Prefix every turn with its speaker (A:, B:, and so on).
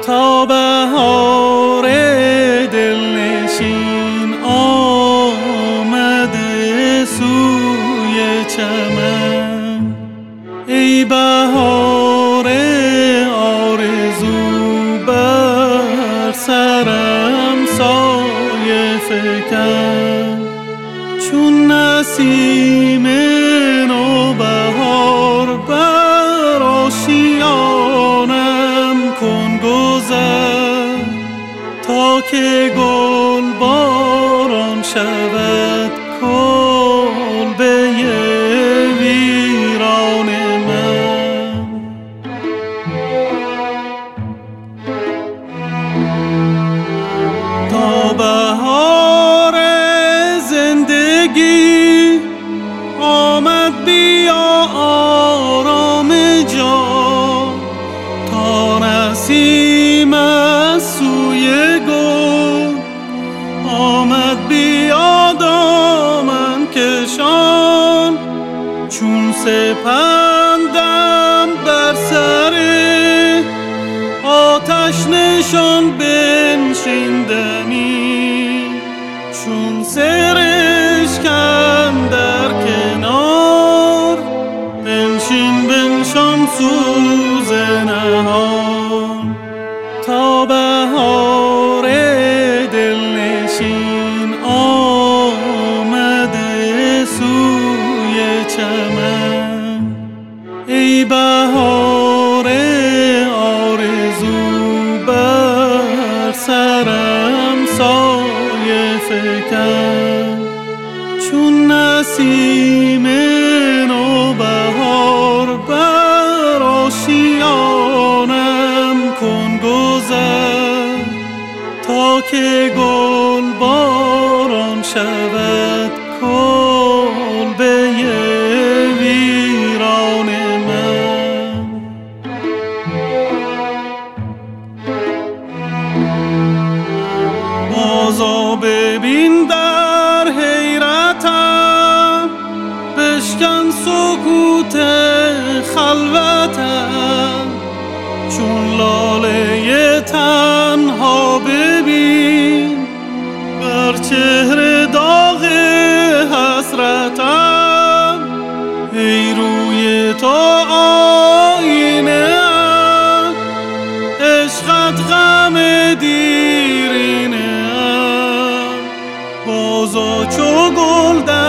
A: تا بهار دلنشین آمده سوی چمن. ای بهار آرزو بر سرم سایه فکن، چون نسیم نوبهار بر آشیانم کن گذر، تا که گل باران شود کلبه ویران من. تا بهار زندگی آمد بیا آرام جان، تا نسیم از سوی گل آمد بیا دامن کشان، چون سپندم بر سر آتش نشان بنشیندنی، چون سرشکن در کنار بنشان سوز نهان. تا بهار دلنشین آمده سوی چمن. ای بهار آرزو بر سرم سایه فکن، چون نسیم نوبهار بر آشیانم کن گذر، تا که گل باران شود کلبه ویران من. بازا ببین در حیرتم، بشکن سکوت خلوتم، چون لاله تنها ببین بر چهره داغ حسرتم. ای روی تو آینه ام، عشقت غم دیرینه ام، بازا چو گل